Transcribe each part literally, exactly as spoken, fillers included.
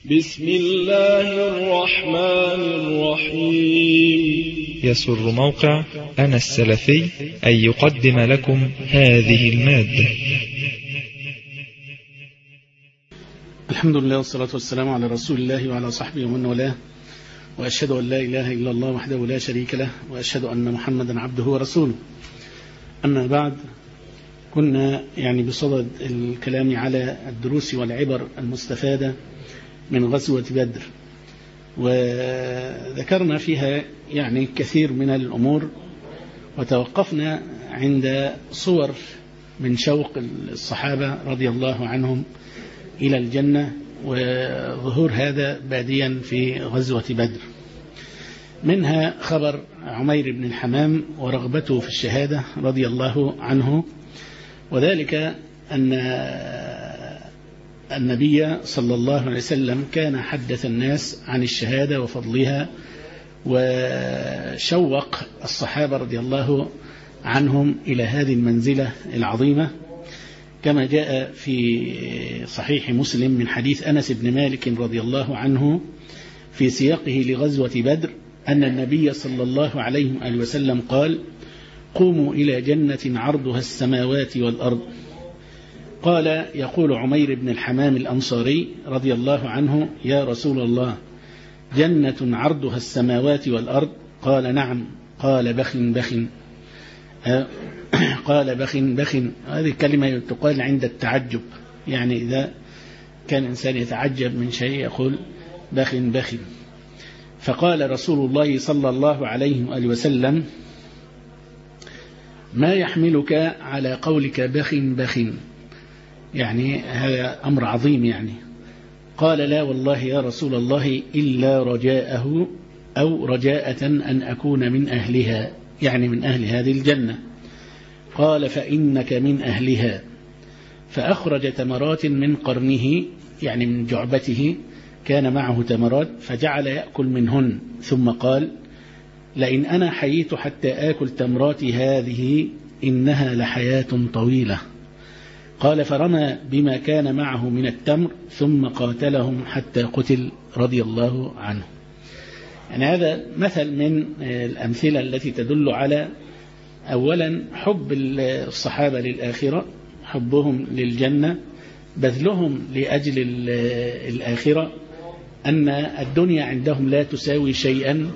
بسم الله الرحمن الرحيم. يسر موقع أنا السلفي أن يقدم لكم هذه المادة. الحمد لله والصلاة والسلام على رسول الله وعلى صحبه ومن والاه، وأشهد أن لا إله إلا الله وحده لا شريك له، وأشهد أن محمدا عبده ورسوله. أما بعد، كنا يعني بصدد الكلام على الدروس والعبر المستفادة من غزوة بدر، وذكرنا فيها يعني كثير من الأمور، وتوقفنا عند صور من شوق الصحابة رضي الله عنهم إلى الجنة، وظهور هذا باديا في غزوة بدر. منها خبر عمير بن الحمام ورغبته في الشهادة رضي الله عنه، وذلك أن النبي صلى الله عليه وسلم كان حدث الناس عن الشهادة وفضلها، وشوق الصحابة رضي الله عنهم إلى هذه المنزلة العظيمة، كما جاء في صحيح مسلم من حديث أنس بن مالك رضي الله عنه في سياقه لغزوة بدر أن النبي صلى الله عليه وسلم قال: قوموا إلى جنة عرضها السماوات والأرض. قال يقول عمير بن الحمام الأنصاري رضي الله عنه: يا رسول الله، جنة عرضها السماوات والأرض؟ قال: نعم. قال: بخ بخ قال بخ بخ. هذه الكلمة تقال عند التعجب، يعني إذا كان إنسان يتعجب من شيء يقول بخ بخ. فقال رسول الله صلى الله عليه وآله وسلم: ما يحملك على قولك بخ بخ؟ يعني هذا أمر عظيم يعني. قال: لا والله يا رسول الله، إلا رجاءه أو رجاءة أن أكون من أهلها، يعني من أهل هذه الجنة. قال: فإنك من أهلها. فأخرج تمرات من قرنه، يعني من جعبته كان معه تمرات، فجعل يأكل منهن، ثم قال: لئن أنا حييت حتى آكل تمرات هذه إنها لحياة طويلة. قال: فرمى بما كان معه من التمر ثم قاتلهم حتى قتل رضي الله عنه. يعني هذا مثل من الأمثلة التي تدل على أولا حب الصحابة للآخرة، حبهم للجنة، بذلهم لأجل الآخرة، أن الدنيا عندهم لا تساوي شيئا.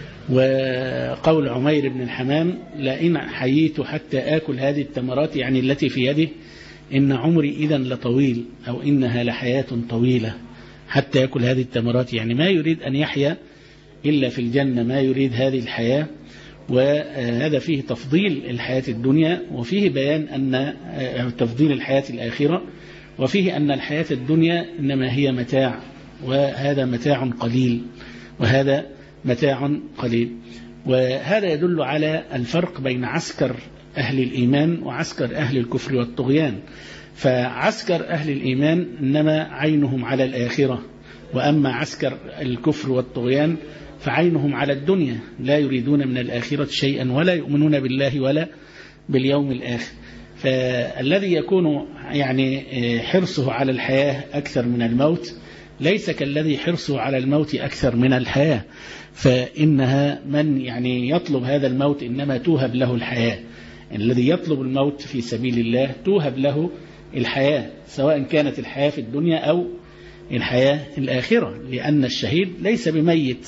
وقول عمير بن الحمام: لئن حييت حتى آكل هذه التمرات، يعني التي في يده، إن عمري إذن لطويل، أو إنها لحياة طويلة حتى يأكل هذه التمرات، يعني ما يريد أن يحيا إلا في الجنة، ما يريد هذه الحياة. وهذا فيه تفضيل الحياة الدنيا، وفيه بيان أن تفضيل الحياة الآخرة، وفيه أن الحياة الدنيا إنما هي متاع، وهذا متاع قليل، وهذا متاع قليل. وهذا يدل على الفرق بين عسكر أهل الإيمان وعسكر أهل الكفر والطغيان. فعسكر أهل الإيمان إنما عينهم على الآخرة، وأما عسكر الكفر والطغيان فعينهم على الدنيا، لا يريدون من الآخرة شيئا، ولا يؤمنون بالله ولا باليوم الآخر. فالذي يكون يعني حرصه على الحياة أكثر من الموت ليس كالذي حرصه على الموت أكثر من الحياة، فإنها من يعني يطلب هذا الموت إنما توهب له الحياة. الذي يطلب الموت في سبيل الله توهب له الحياة، سواء كانت الحياة في الدنيا أو الحياة الآخرة، لأن الشهيد ليس بميت،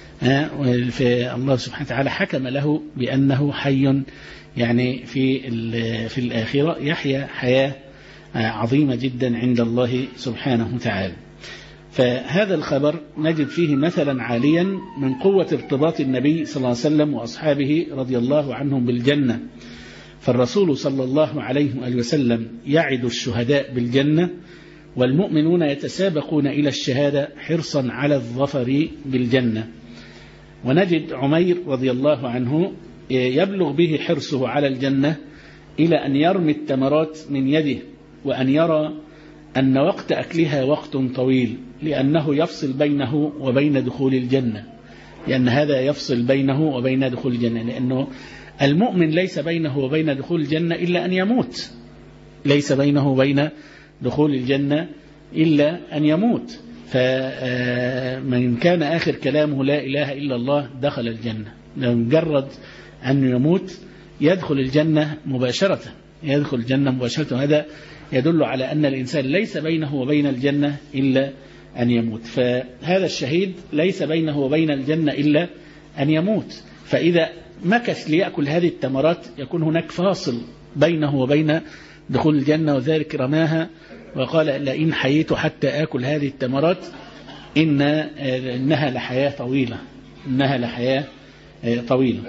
الله سبحانه وتعالى حكم له بأنه حي، يعني في في الآخرة يحيا حياة عظيمة جدا عند الله سبحانه وتعالى. فهذا الخبر نجد فيه مثلا عاليا من قوة ارتباط النبي صلى الله عليه وسلم وأصحابه رضي الله عنهم بالجنة. فالرسول صلى الله عليه وسلم يعد الشهداء بالجنة، والمؤمنون يتسابقون إلى الشهادة حرصا على الظفر بالجنة. ونجد عمير رضي الله عنه يبلغ به حرصه على الجنة إلى أن يرمي التمرات من يده، وأن يرى أن وقت أكلها وقت طويل، لأنه يفصل بينه وبين دخول الجنة، لأن هذا يفصل بينه وبين دخول الجنة، لأنه المؤمن ليس بينه وبين دخول الجنة إلا أن يموت، ليس بينه وبين دخول الجنة إلا أن يموت. فمن كان آخر كلامه لا إله إلا الله دخل الجنة. مجرد أن يموت يدخل الجنة مباشرة، يدخل الجنة مباشرة. وهذا يدل على أن الإنسان ليس بينه وبين الجنة إلا أن يموت. فهذا الشهيد ليس بينه وبين الجنة إلا أن يموت. فإذا مكث ليأكل هذه التمرات يكون هناك فاصل بينه وبين دخول الجنة. وذلك رماها وقال لئن حييت حتى آكل هذه التمرات إن إنها لحياة طويلة، إنها لحياة طويلة.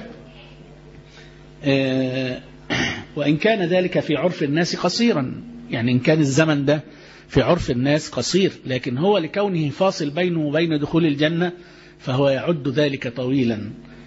وإن كان ذلك في عرف الناس قصيرا، يعني إن كان الزمن ده في عرف الناس قصير، لكن هو لكونه فاصل بينه وبين دخول الجنة فهو يعد ذلك طويلا.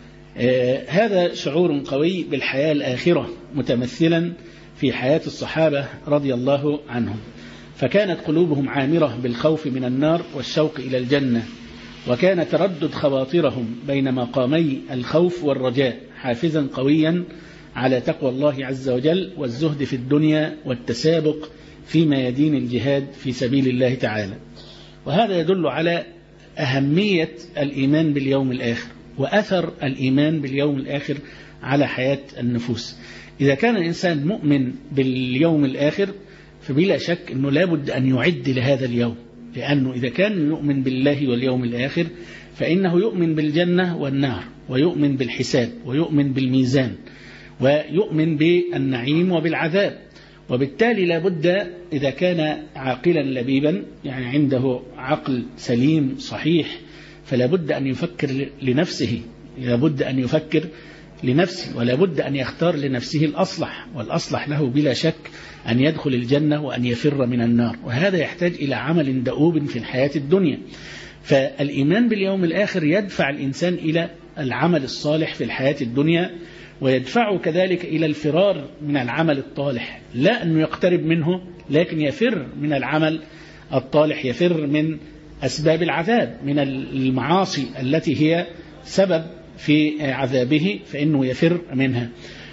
هذا شعور قوي بالحياة الآخرة متمثلا في حياة الصحابة رضي الله عنهم. فكانت قلوبهم عامرة بالخوف من النار والشوق إلى الجنة، وكان تردد خواطرهم بين مقامي الخوف والرجاء حافزا قويا على تقوى الله عز وجل والزهد في الدنيا والتسابق في ميادين الجهاد في سبيل الله تعالى. وهذا يدل على أهمية الإيمان باليوم الآخر وأثر الإيمان باليوم الآخر على حياة النفوس. إذا كان الإنسان مؤمن باليوم الآخر فبلا شك أنه لابد أن يعد لهذا اليوم، لأنه إذا كان يؤمن بالله واليوم الآخر فإنه يؤمن بالجنة والنار، ويؤمن بالحساب، ويؤمن بالميزان، ويؤمن بالنعيم وبالعذاب. وبالتالي لابد إذا كان عاقلا لبيبا، يعني عنده عقل سليم صحيح، فلابد أن يفكر لنفسه، لابد أن يفكر لنفسه، ولابد أن يختار لنفسه الأصلح، والأصلح له بلا شك أن يدخل الجنة وأن يفر من النار. وهذا يحتاج إلى عمل دؤوب في الحياة الدنيا. فالإيمان باليوم الآخر يدفع الإنسان إلى العمل الصالح في الحياة الدنيا، ويدفعه كذلك إلى الفرار من العمل الطالح، لا أنه يقترب منه لكن يفر من العمل الطالح، يفر من أسباب العذاب، من المعاصي التي هي سبب في عذابه فإنه يفر منها.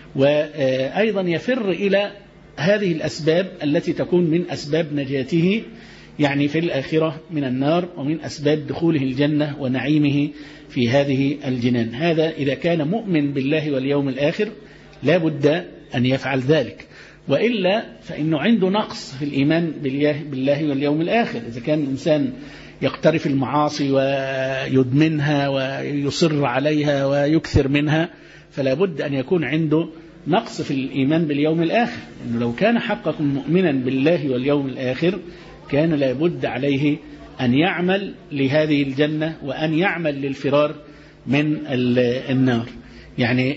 وأيضا يفر إلى هذه الأسباب التي تكون من أسباب نجاته يعني في الآخرة من النار، ومن أسباب دخوله الجنة ونعيمه في هذه الجنان. هذا إذا كان مؤمن بالله واليوم الآخر لا بد أن يفعل ذلك، وإلا فإنه عنده نقص في الإيمان بالله واليوم الآخر. إذا كان الإنسان يقترف المعاصي ويدمنها ويصر عليها ويكثر منها فلا بد أن يكون عنده نقص في الإيمان باليوم الآخر. إنه لو كان حقا مؤمنا بالله واليوم الآخر كان لا بد عليه أن يعمل لهذه الجنة وأن يعمل للفرار من النار. يعني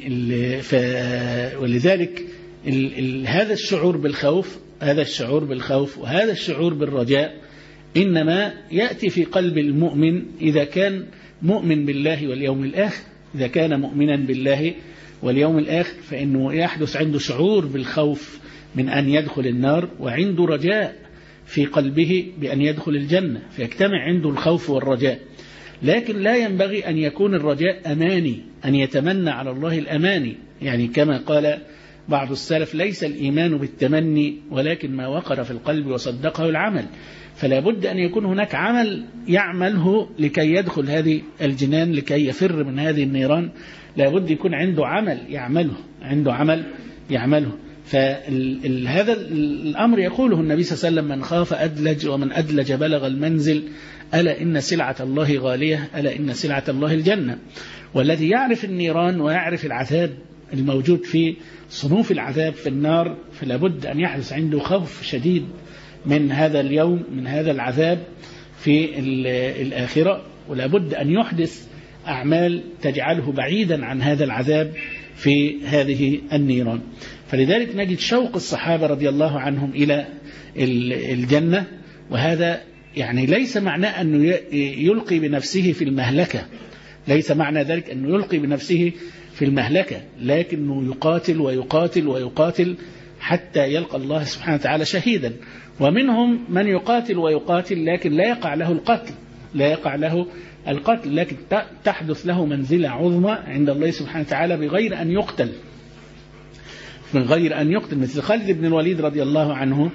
ولذلك هذا الشعور بالخوف، هذا الشعور بالخوف وهذا الشعور بالرجاء إنما يأتي في قلب المؤمن إذا كان مؤمن بالله واليوم الآخر. إذا كان مؤمنا بالله واليوم الآخر فإنه يحدث عنده شعور بالخوف من أن يدخل النار، وعنده رجاء في قلبه بأن يدخل الجنة، فيجتمع عنده الخوف والرجاء. لكن لا ينبغي أن يكون الرجاء أماني، أن يتمنى على الله الأماني. يعني كما قال بعض السلف ليس الإيمان بالتمني ولكن ما وقر في القلب وصدقه العمل. فلا بد أن يكون هناك عمل يعمله لكي يدخل هذه الجنان، لكي يفر من هذه النيران. لا بد يكون عنده عمل يعمله، عنده عمل يعمله. فهذا الأمر يقوله النبي صلى الله عليه وسلم: من خاف أدلج ومن أدلج بلغ المنزل، ألا إن سلعة الله غالية، ألا إن سلعة الله الجنة. والذي يعرف النيران ويعرف العذاب الموجود في صنوف العذاب في النار فلا بد أن يحدث عنده خوف شديد من هذا اليوم، من هذا العذاب في الآخرة، ولا بد أن يحدث أعمال تجعله بعيدا عن هذا العذاب في هذه النيران. فلذلك نجد شوق الصحابة رضي الله عنهم إلى الجنة. وهذا يعني ليس معناه أنه يلقي بنفسه في المهلكة، ليس معنى ذلك أنه يلقي بنفسه في المهلكة، لكنه يقاتل ويقاتل ويقاتل حتى يلقى الله سبحانه وتعالى شهيدا. ومنهم من يقاتل ويقاتل لكن لا يقع له القتل، لا يقع له القتل، لكن تحدث له منزلة عظمى عند الله سبحانه وتعالى بغير أن يقتل، من غير أن يقتل. مثل خالد بن الوليد رضي الله عنه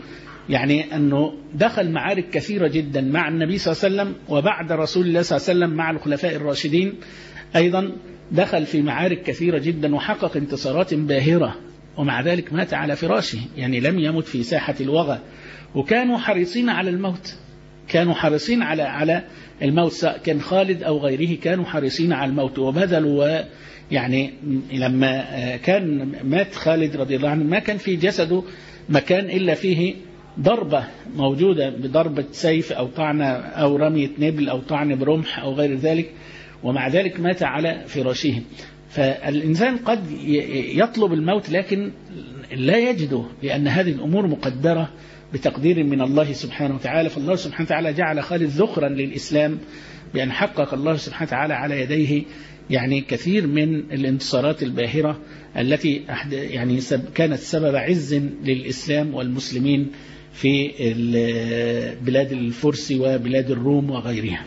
يعني أنه دخل معارك كثيرة جدا مع النبي صلى الله عليه وسلم، وبعد رسول الله صلى الله عليه وسلم مع الخلفاء الراشدين أيضا دخل في معارك كثيرة جدا وحقق انتصارات باهرة، ومع ذلك مات على فراشه، يعني لم يمت في ساحة الوغى. وكانوا حريصين على الموت، كانوا حريصين على على الموت، سواء كان خالد أو غيره كانوا حريصين على الموت وبذلوا. يعني لما كان مات خالد رضي الله عنه ما كان في جسده مكان إلا فيه ضربة موجودة بضربة سيف أو طعنة أو رمية نبل أو طعن برمح أو غير ذلك، ومع ذلك مات على فراشه. فالإنسان قد يطلب الموت لكن لا يجده، لأن هذه الأمور مقدرة بتقدير من الله سبحانه وتعالى. فالله سبحانه وتعالى جعل خالد ذخرا للإسلام بأن حقق الله سبحانه وتعالى على يديه يعني كثير من الانتصارات الباهرة التي يعني كانت سبب عز للإسلام والمسلمين في بلاد الفرس وبلاد الروم وغيرها.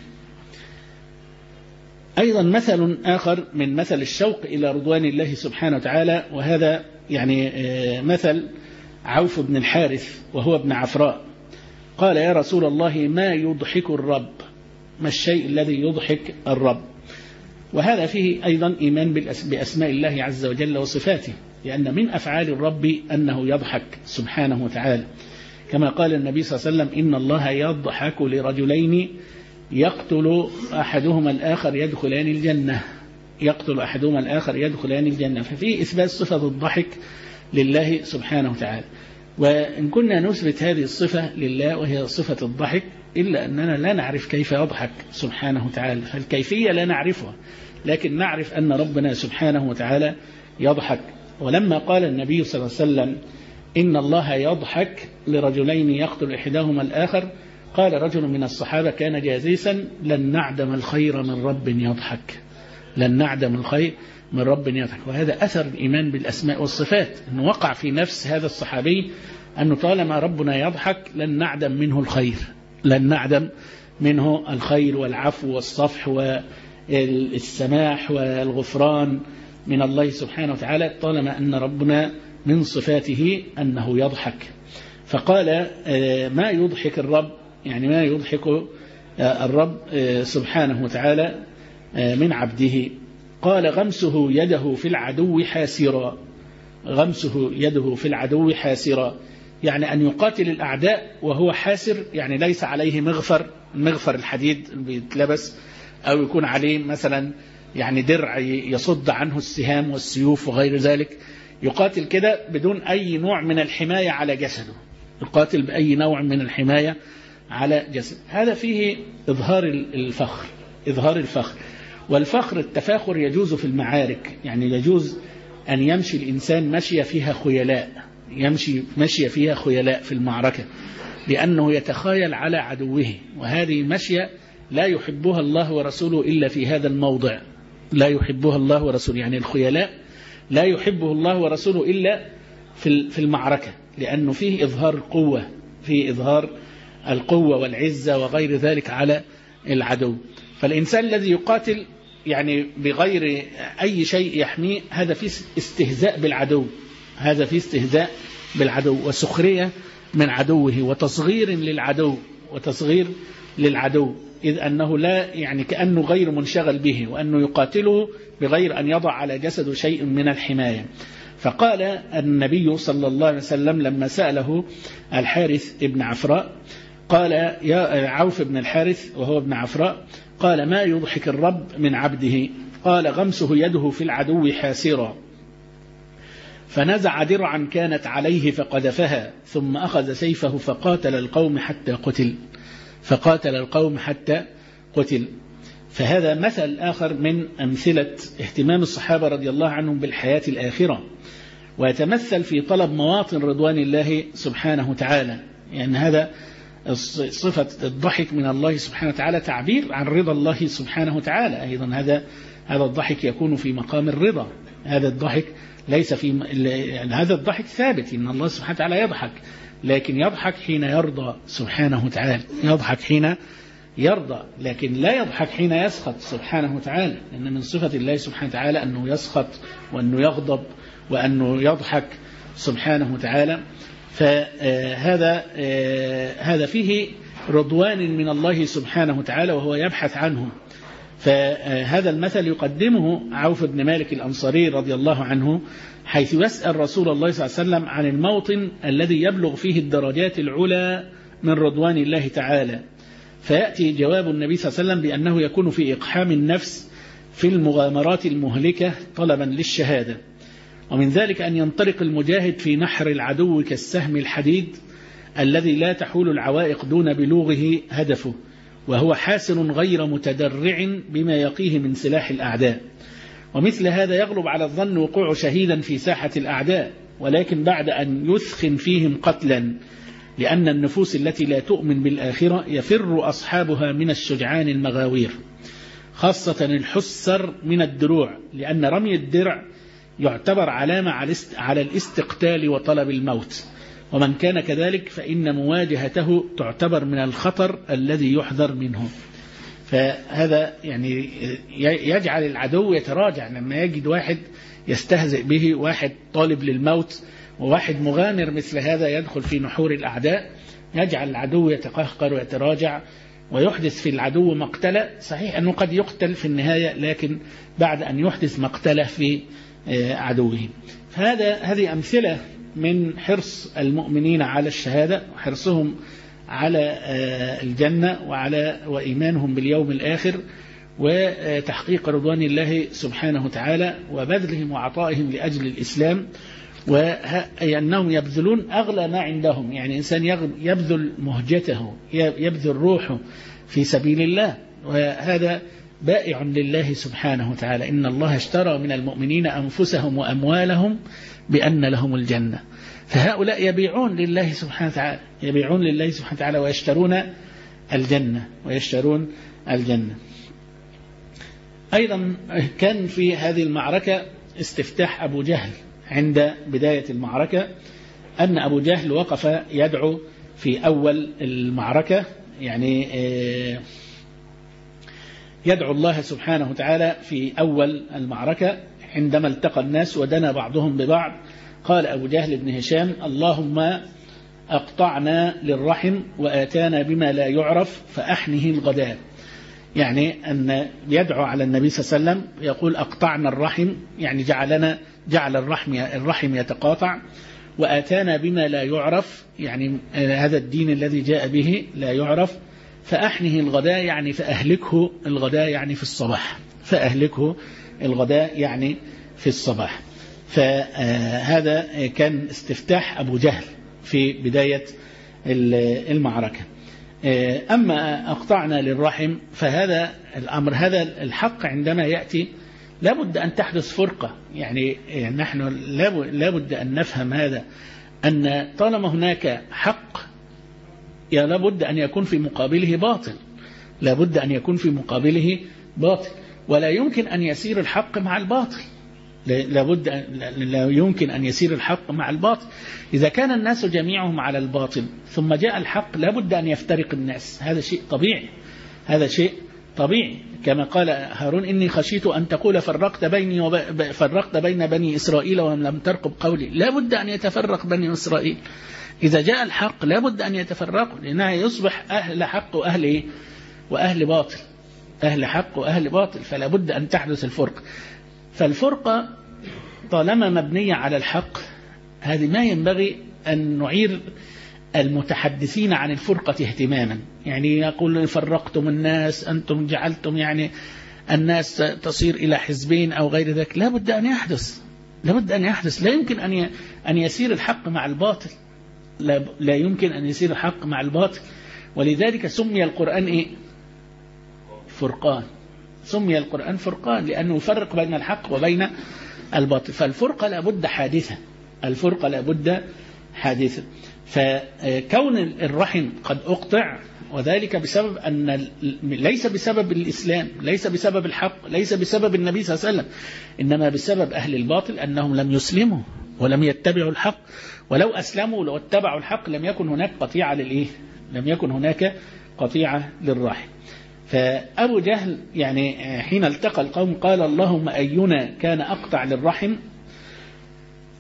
أيضا مثل آخر من مثل الشوق إلى رضوان الله سبحانه وتعالى، وهذا يعني مثل عوف بن الحارث وهو ابن عفراء. قال: يا رسول الله، ما يضحك الرب؟ ما الشيء الذي يضحك الرب؟ وهذا فيه أيضا إيمان بأسماء الله عز وجل وصفاته، لأن من أفعال الرب أنه يضحك سبحانه وتعالى، كما قال النبي صلى الله عليه وسلم: إن الله يضحك لرجلين يقتل أحدهما الآخر يدخلان الجنة، يقتل أحدهما الآخر يدخلان الجنة. ففي إثبات صفة الضحك لله سبحانه وتعالى. وإن كنا نثبت هذه الصفة لله وهي صفة الضحك، إلا أننا لا نعرف كيف يضحك سبحانه وتعالى، فالكيفية لا نعرفها، لكن نعرف أن ربنا سبحانه وتعالى يضحك. ولما قال النبي صلى الله عليه وسلم: إن الله يضحك لرجلين يقتل إحداهما الآخر، قال رجل من الصحابة كان جازيسا: لن نعدم الخير من رب يضحك، لن نعدم الخير من رب يضحك. وهذا أثر الإيمان بالأسماء والصفات، أنه وقع في نفس هذا الصحابي أنه طالما ربنا يضحك لن نعدم منه الخير، لن نعدم منه الخير والعفو والصفح والسماح والغفران من الله سبحانه وتعالى، طالما أن ربنا من صفاته أنه يضحك. فقال: ما يضحك الرب؟ يعني ما يضحك الرب سبحانه وتعالى من عبده؟ قال: غمسه يده في العدو حاسرا، غمسه يده في العدو حاسرا، يعني أن يقاتل الأعداء وهو حاسر، يعني ليس عليه مغفر، مغفر الحديد بيتلبس، أو يكون عليه مثلا يعني درع يصد عنه السهام والسيوف وغير ذلك، يقاتل كده بدون أي نوع من الحماية على جسده، يقاتل بأي نوع من الحماية على جسد. هذا فيه إظهار الفخر، إظهار الفخر. والفخر التفاخر يجوز في المعارك، يعني يجوز أن يمشي الإنسان مشي فيها خيلاء، يمشي مشي فيها خيلاء في المعركة، لأنه يتخايل على عدوه، وهذه مشية لا يحبها الله ورسوله إلا في هذا الموضع، لا يحبها الله ورسوله، يعني الخيلاء لا يحبه الله ورسوله إلا في المعركة، لأنه فيه إظهار القوة، فيه إظهار القوة والعزة وغير ذلك على العدو. فالإنسان الذي يقاتل يعني بغير أي شيء يحميه، هذا فيه استهزاء بالعدو، هذا فيه استهزاء بالعدو وسخرية من عدوه وتصغير للعدو، وتصغير للعدو، إذ أنه لا يعني كأنه غير منشغل به، وأنه يقاتله بغير أن يضع على جسده شيء من الحماية. فقال النبي صلى الله عليه وسلم لما سأله الحارث ابن عفراء، قال: يا عوف بن الحارث وهو ابن عفراء، قال: ما يضحك الرب من عبده؟ قال: غمسه يده في العدو حاسرا، فنزع درعا كانت عليه فقذفها، ثم أخذ سيفه فقاتل القوم حتى قتل، فقاتل القوم حتى قتل. فهذا مثل آخر من أمثلة اهتمام الصحابة رضي الله عنهم بالحياة الآخرة، ويتمثل في طلب مواطن رضوان الله سبحانه وتعالى، يعني هذا صفة الضحك من الله سبحانه وتعالى تعبير عن رضا الله سبحانه وتعالى. أيضا هذا هذا الضحك يكون في مقام الرضا، هذا الضحك ليس في يعني هذا الضحك ثابت، إن الله سبحانه وتعالى يضحك، لكن يضحك حين يرضى سبحانه وتعالى، يضحك حين يرضى، لكن لا يضحك حين يسخط سبحانه وتعالى، لأن من صفة الله سبحانه وتعالى أنه يسخط وأنه يغضب وأنه يضحك سبحانه وتعالى. فهذا هذا فيه رضوان من الله سبحانه وتعالى وهو يبحث عنه. فهذا المثل يقدمه عوف بن مالك الأنصاري رضي الله عنه، حيث يسأل رسول الله صلى الله عليه وسلم عن الموطن الذي يبلغ فيه الدرجات العلى من رضوان الله تعالى، فيأتي جواب النبي صلى الله عليه وسلم بأنه يكون في إقحام النفس في المغامرات المهلكة طلبا للشهادة. ومن ذلك أن ينطلق المجاهد في نحر العدو كالسهم الحديد الذي لا تحول العوائق دون بلوغه هدفه، وهو حاسن غير متدرع بما يقيه من سلاح الأعداء. ومثل هذا يغلب على الظن وقوع شهيدا في ساحة الأعداء، ولكن بعد أن يثخن فيهم قتلا، لأن النفوس التي لا تؤمن بالآخرة يفر أصحابها من الشجعان المغاوير، خاصة الحسر من الدروع، لأن رمي الدرع يعتبر علامة على الاستقتال وطلب الموت، ومن كان كذلك فإن مواجهته تعتبر من الخطر الذي يحذر منه. فهذا يعني يجعل العدو يتراجع لما يجد واحد يستهزئ به، واحد طالب للموت وواحد مغامر مثل هذا يدخل في نحور الأعداء، يجعل العدو يتقهقر ويتراجع ويحدث في العدو مقتلة. صحيح أنه قد يقتل في النهاية، لكن بعد أن يحدث مقتلة في عدوه. فهذا هذه أمثلة من حرص المؤمنين على الشهادة، وحرصهم على الجنة وعلى وإيمانهم باليوم الآخر، وتحقيق رضوان الله سبحانه وتعالى، وبذلهم وعطائهم لأجل الإسلام، وأنهم يبذلون أغلى ما عندهم. يعني إنسان يبذل مهجته، يبذل روحه في سبيل الله، وهذا بائع لله سبحانه وتعالى. إن الله اشترى من المؤمنين أنفسهم وأموالهم بأن لهم الجنة. فهؤلاء يبيعون لله سبحانه وتعالى، يبيعون لله سبحانه وتعالى ويشترون الجنة ويشترون الجنة. أيضا كان في هذه المعركة استفتاح أبو جهل عند بداية المعركة، أن أبو جهل وقف يدعو في أول المعركة، يعني يدعو الله سبحانه وتعالى في أول المعركة عندما التقى الناس ودنا بعضهم ببعض. قال أبو جهل بن هشام: اللهم أقطعنا للرحم وآتانا بما لا يعرف فأحنه الغداء. يعني أن يدعو على النبي صلى الله عليه وسلم يقول أقطعنا الرحم، يعني جعلنا جعل الرحم الرحم يتقاطع، وآتانا بما لا يعرف، يعني هذا الدين الذي جاء به لا يعرف، فأحنه الغداء يعني فأهلكه الغداء يعني في الصباح، فأهلكه الغداء يعني في الصباح. فهذا كان استفتاح أبو جهل في بداية المعركة. أما أقطعنا للرحم فهذا الأمر، هذا الحق عندما يأتي لابد أن تحدث فرقة. يعني نحن لابد أن نفهم هذا، أن طالما هناك حق لابد أن يكون في مقابله باطل، لابد أن يكون في مقابله باطل، ولا يمكن أن يسير الحق مع الباطل، لابد لا يمكن أن يسير الحق مع الباطل. إذا كان الناس جميعهم على الباطل ثم جاء الحق لابد أن يفترق الناس، هذا شيء طبيعي، هذا شيء طبيعي. كما قال هارون: إني خشيت أن تقول فرقت بيني وب... فرقت بين بني إسرائيل ولم ترقب قولي. لابد أن يتفرق بني إسرائيل، إذا جاء الحق لابد أن يتفرقوا، لأنها يصبح أهل حق وأهل وأهل باطل، أهل حق وأهل باطل، فلا بد أن تحدث الفرقة. فالفرقة طالما مبنية على الحق، هذه ما ينبغي أن نعير المتحدثين عن الفرقة اهتماما. يعني يقول فرقتم الناس، أنتم جعلتم يعني الناس تصير إلى حزبين أو غير ذلك. لا بد أن يحدث، لا بد أن يحدث، لا يمكن أن أن يسير الحق مع الباطل، لا, لا يمكن أن يسير الحق مع الباطل. ولذلك سمي القرآن إيه؟ فرقان. سمي القرآن فرقان لأنه يفرق بين الحق وبين الباطل. فالفرقة لابد حادثة، الفرقة لابد حادثة. فكون الرحم قد أقطع، وذلك بسبب أن ليس بسبب الإسلام، ليس بسبب الحق، ليس بسبب النبي صلى الله عليه وسلم، إنما بسبب أهل الباطل أنهم لم يسلموا ولم يتبعوا الحق. ولو أسلموا ولو اتبعوا الحق لم يكن هناك قطيعة للإيه؟ لم يكن هناك قطيعة للرحم. فأبو جهل يعني حين التقى القوم قال: اللهم أينا كان أقطع للرحم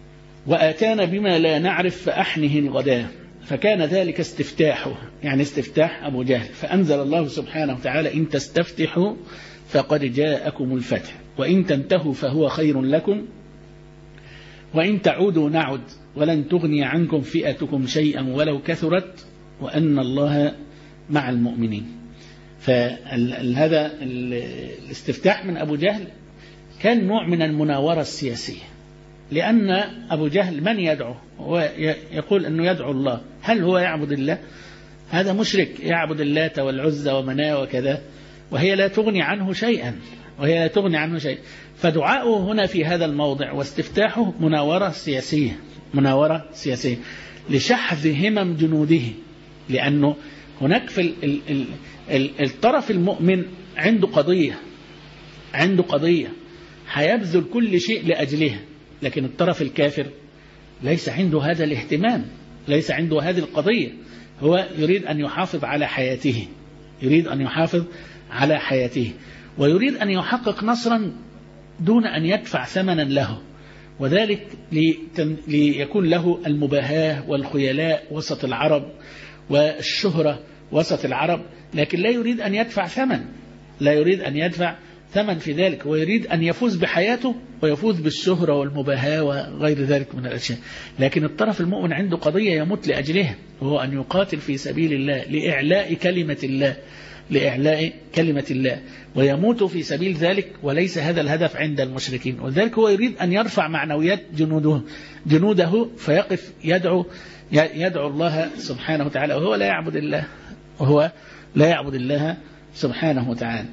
وآتانا بما لا نعرف فأحنه الغداء، فكان ذلك استفتاحه، يعني استفتاح أبو جهل. فأنزل الله سبحانه وتعالى إن تستفتحوا فقد جاءكم الفتح وإن تنتهوا فهو خير لكم وإن تعودوا نعد ولن تغني عنكم فئتكم شيئا ولو كثرت وأن الله مع المؤمنين. فهذا الاستفتاح من أبو جهل كان نوع من المناورة السياسية، لأن أبو جهل من يدعو؟ هو يقول أنه يدعو الله. هل هو يعبد الله؟ هذا مشرك يعبد اللات والعزى ومناة وكذا، وهي لا تغني عنه شيئا وهي لا تغني عنه شيء. فدعاؤه هنا في هذا الموضع واستفتاحه مناورة سياسية، مناورة سياسية لشحذ همم جنوده، لأنه هناك في ال ال ال ال الطرف المؤمن عنده قضية، عنده قضية هيبذل كل شيء لأجلها، لكن الطرف الكافر ليس عنده هذا الاهتمام، ليس عنده هذه القضية. هو يريد أن يحافظ على حياته، يريد أن يحافظ على حياته ويريد أن يحقق نصرا دون أن يدفع ثمنا له، وذلك ليكون له المباهاة والخيلاء وسط العرب والشهرة وسط العرب، لكن لا يريد أن يدفع ثمن، لا يريد أن يدفع ثمن في ذلك، ويريد أن يفوز بحياته ويفوز بالشهرة والمباهاة وغير ذلك من الأشياء. لكن الطرف المؤمن عنده قضية يموت لأجلها، وهو أن يقاتل في سبيل الله لإعلاء كلمة الله، لإعلاء كلمة الله، ويموت في سبيل ذلك، وليس هذا الهدف عند المشركين. وذلك هو يريد أن يرفع معنويات جنوده جنوده فيقف يدعو يدعو الله سبحانه وتعالى، وهو لا يعبد الله، وهو لا يعبد الله سبحانه وتعالى.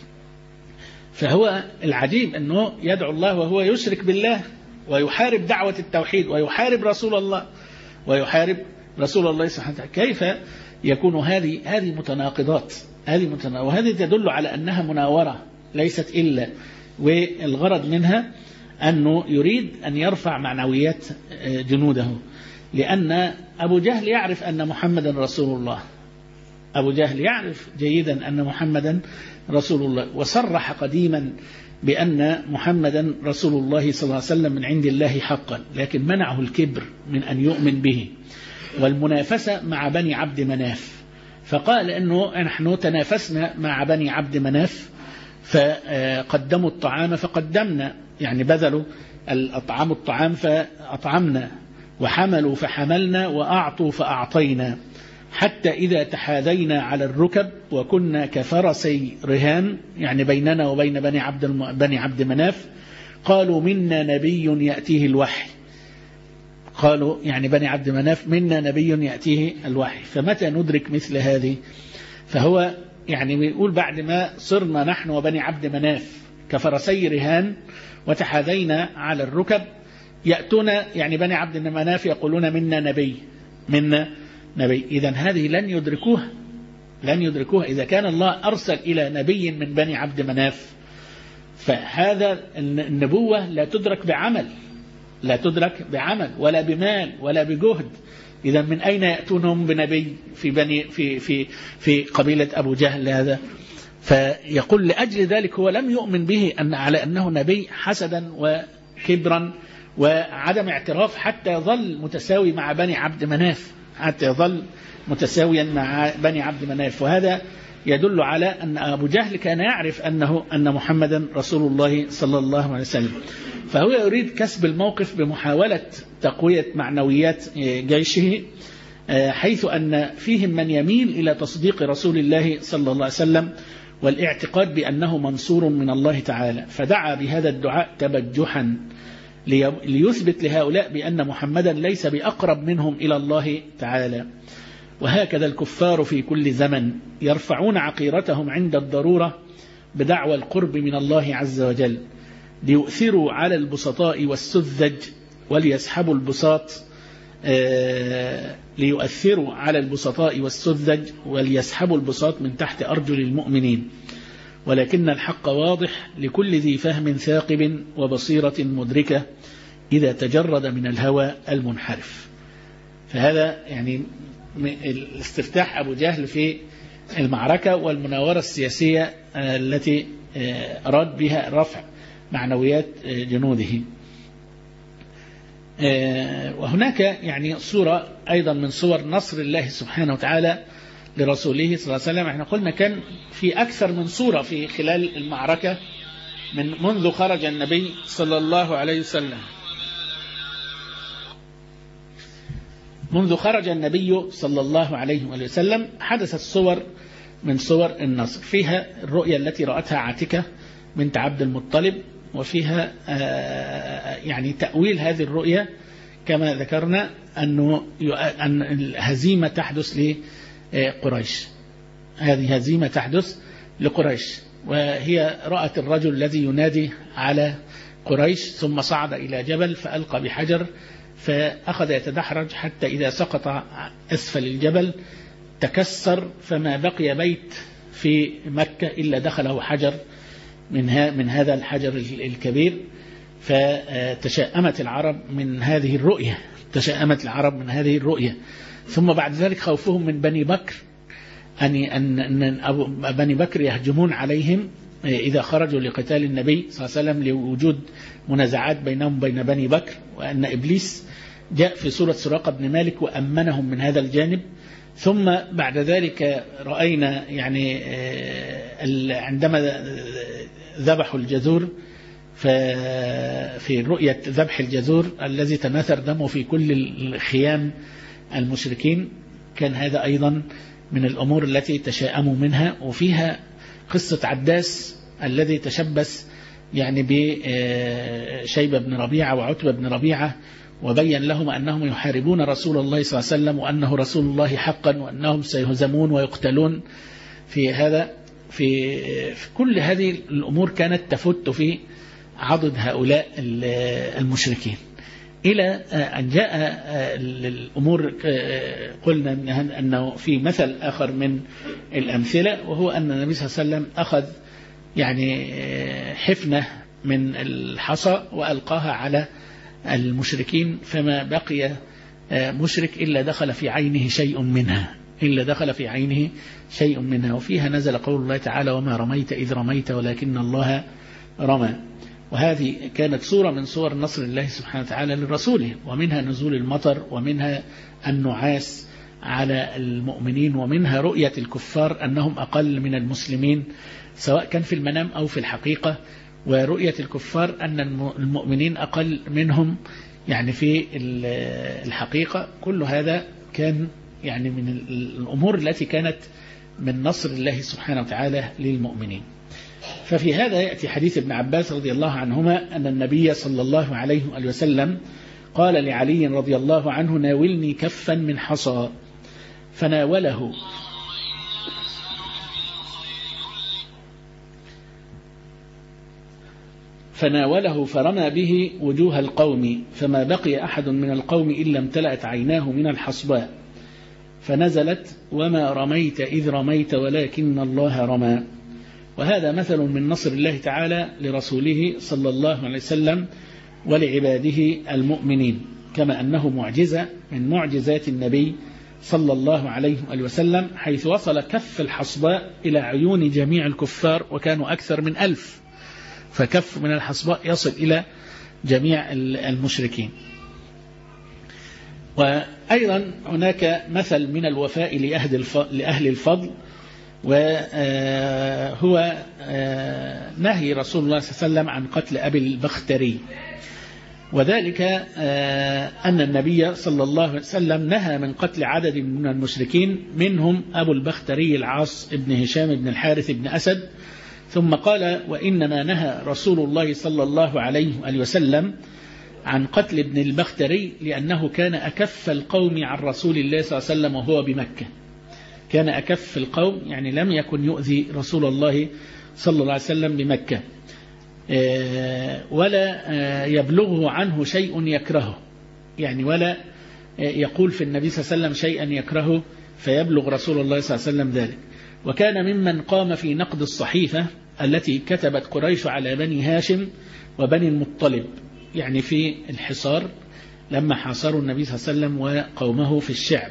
فهو العجيب أنه يدعو الله وهو يشرك بالله ويحارب دعوة التوحيد ويحارب رسول الله ويحارب رسول الله سبحانه وتعالى. كيف يكون هذه هذه متناقضات، هذه متناقضات، وهذه تدل على أنها مناورة ليست إلا، والغرض منها أنه يريد أن يرفع معنويات جنوده، لأن أبو جهل يعرف أن محمدا رسول الله، أبو جهل يعرف جيدا أن محمدا رسول الله، وصرح قديما بأن محمدا رسول الله صلى الله عليه وسلم من عند الله حقا، لكن منعه الكبر من أن يؤمن به والمنافسة مع بني عبد مناف. فقال أنه نحن تنافسنا مع بني عبد مناف فقدموا الطعام فقدمنا، يعني بذلوا الأطعام الطعام فأطعمنا، وحملوا فحملنا، وأعطوا فأعطينا، حتى إذا تحاذينا على الركب وكنا كفرسي رهان، يعني بيننا وبين بني عبد بني عبد مناف، قالوا منا نبي يأتيه الوحي، قالوا يعني بني عبد مناف منا نبي يأتيه الوحي، فمتى ندرك مثل هذه؟ فهو يعني بيقول بعد ما صرنا نحن وبني عبد مناف كفرسي رهان وتحاذينا على الركب، يأتون يعني بني عبد مناف يقولون منا نبي، منا نبي. إذن هذه لن يدركوها، لن يدركوها إذا كان الله أرسل إلى نبي من بني عبد مناف، فهذا النبوة لا تدرك بعمل، لا تدرك بعمل ولا بمال ولا بجهد. إذا من أين يأتونهم بنبي في بني في في في قبيلة أبو جهل هذا؟ فيقول لأجل ذلك هو لم يؤمن به أن على أنه نبي حسدا وكبرا وعدم اعتراف، حتى يظل متساوي مع بني عبد مناف، حتى يظل متساويا مع بني عبد مناف. وهذا يدل على أن أبو جهل كان يعرف أنه أن محمدا رسول الله صلى الله عليه وسلم، فهو يريد كسب الموقف بمحاولة تقوية معنويات جيشه، حيث أن فيهم من يميل إلى تصديق رسول الله صلى الله عليه وسلم والاعتقاد بأنه منصور من الله تعالى، فدعا بهذا الدعاء تبجحا ليثبت لهؤلاء بأن محمدا ليس بأقرب منهم إلى الله تعالى. وهكذا الكفار في كل زمن يرفعون عقيرتهم عند الضرورة بدعوى القرب من الله عز وجل، ليؤثروا على البسطاء والسذج وليسحبوا البساط آه ليؤثروا على البسطاء والسذج وليسحبوا البساط من تحت أرجل المؤمنين. ولكن الحق واضح لكل ذي فهم ثاقب وبصيرة مدركة إذا تجرد من الهوى المنحرف. فهذا يعني الاستفتاح أبو جهل في المعركة والمناورة السياسية التي أراد بها رفع معنويات جنوده. وهناك يعني صورة أيضا من صور نصر الله سبحانه وتعالى لرسوله صلى الله عليه وسلم. احنا قلنا كان في أكثر من صورة في خلال المعركة من منذ خرج النبي صلى الله عليه وسلم منذ خرج النبي صلى الله عليه وسلم حدثت صور من صور النصر، فيها الرؤيا التي رأتها عاتكة بنت عبد المطلب، وفيها يعني تأويل هذه الرؤيا كما ذكرنا أنه أن الهزيمة تحدث لقريش، هذه هزيمة تحدث لقريش، وهي رأت الرجل الذي ينادي على قريش ثم صعد إلى جبل فألقى بحجر فأخذ يتدحرج حتى إذا سقط أسفل الجبل تكسر، فما بقي بيت في مكة إلا دخله حجر من من هذا الحجر الكبير. فتشاءمت العرب من هذه الرؤية تشاءمت العرب من هذه الرؤية ثم بعد ذلك خوفهم من بني بكر أن أن بني بكر يهجمون عليهم إذا خرجوا لقتال النبي صلى الله عليه وسلم لوجود منازعات بينهم بين بني بكر، وأن إبليس جاء في سورة سراقة بن مالك وأمنهم من هذا الجانب. ثم بعد ذلك رأينا يعني عندما ذبحوا الجذور في رؤية ذبح الجذور الذي تناثر دمه في كل الخيام المشركين، كان هذا أيضا من الأمور التي تشاءموا منها. وفيها قصة عداس الذي تشبث يعني بشيبة بن ربيعة وعتبة بن ربيعة وبين لهم أنهم يحاربون رسول الله صلى الله عليه وسلم وأنه رسول الله حقا وأنهم سيهزمون ويقتلون. في هذا في, في كل هذه الأمور كانت تفت في عضد هؤلاء المشركين إلى أن جاء الأمور. قلنا أنه في مثل آخر من الأمثلة، وهو أن النبي صلى الله عليه وسلم أخذ يعني حفنة من الحصى وألقاها على المشركين فما بقي مشرك إلا دخل في عينه شيء منها إلا دخل في عينه شيء منها. وفيها نزل قول الله تعالى وما رميت إذ رميت ولكن الله رمى. وهذه كانت صورة من صور نصر الله سبحانه وتعالى لرسوله، ومنها نزول المطر، ومنها النعاس على المؤمنين، ومنها رؤية الكفار أنهم أقل من المسلمين سواء كان في المنام أو في الحقيقة، ورؤية الكفار أن المؤمنين أقل منهم يعني في الحقيقة. كل هذا كان يعني من الأمور التي كانت من نصر الله سبحانه وتعالى للمؤمنين. ففي هذا يأتي حديث ابن عباس رضي الله عنهما أن النبي صلى الله عليه وسلم قال لعلي رضي الله عنه ناولني كفا من حصى، فناوله فناوله فرمى به وجوه القوم، فما بقي أحد من القوم إلا امتلأت عيناه من الحصباء، فنزلت وما رميت إذ رميت ولكن الله رمى. وهذا مثل من نصر الله تعالى لرسوله صلى الله عليه وسلم ولعباده المؤمنين، كما أنه معجزة من معجزات النبي صلى الله عليه وسلم، حيث وصل كف الحصباء إلى عيون جميع الكفار وكانوا أكثر من ألف، فكف من الحصباء يصل إلى جميع المشركين. وأيضا هناك مثل من الوفاء لأهل الفضل، وهو نهي رسول الله صلى الله عليه وسلم عن قتل أبي البختري، وذلك أن النبي صلى الله عليه وسلم نهى من قتل عدد من المشركين منهم أبو البختري العاص بن هشام بن الحارث بن أسد، ثم قال وإنما نهى رسول الله صلى الله عليه وسلم عن قتل ابن البختري لأنه كان أكف القوم عن رسول الله صلى الله عليه وسلم وهو بمكة، كان أكف القوم يعني لم يكن يؤذي رسول الله صلى الله عليه وسلم بمكة، ولا يبلغه عنه شيء يكرهه، يعني ولا يقول في النبي صلى الله عليه وسلم شيئا يكرهه فيبلغ رسول الله صلى الله عليه وسلم ذلك. وكان ممن قام في نقد الصحيفة التي كتبت قريش على بني هاشم وبني المطلب، يعني في الحصار لما حاصروا النبي صلى الله عليه وسلم وقومه في الشعب.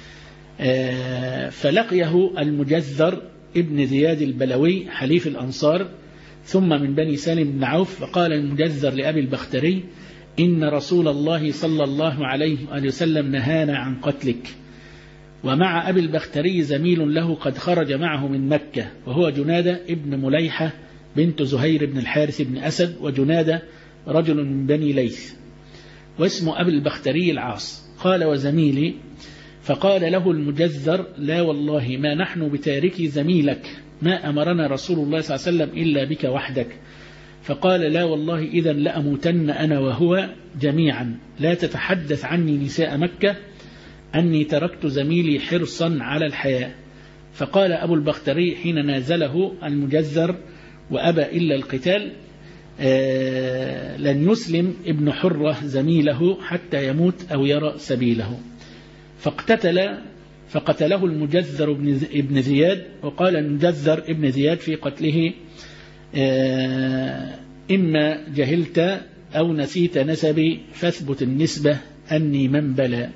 فلقيه المجذر ابن زياد البلوي حليف الأنصار ثم من بني سالم بن عوف، فقال المجذر لأبي البختري إن رسول الله صلى الله عليه وسلم نهانا عن قتلك. ومع أبي البختري زميل له قد خرج معه من مكة، وهو جنادة ابن مليحة بنت زهير بن الحارث بن أسد، وجنادة رجل من بني ليث، واسمه أبي البختري العاص. قال: وزميلي. فقال له المجذر: لا والله ما نحن بتاركي زميلك، ما أمرنا رسول الله صلى الله عليه وسلم إلا بك وحدك. فقال: لا والله إذا لأموتن أنا وهو جميعا، لا تتحدث عني نساء مكة أني تركت زميلي حرصا على الحياة. فقال أبو البختري حين نازله المجذر وأبى إلا القتال: آه لن يسلم ابن حرة زميله حتى يموت أو يرى سبيله. فاقتتل فقتله المجذر ابن زياد. وقال المجذر ابن زياد في قتله: آه إما جهلت أو نسيت نسبي فاثبت النسبة أني من بلى.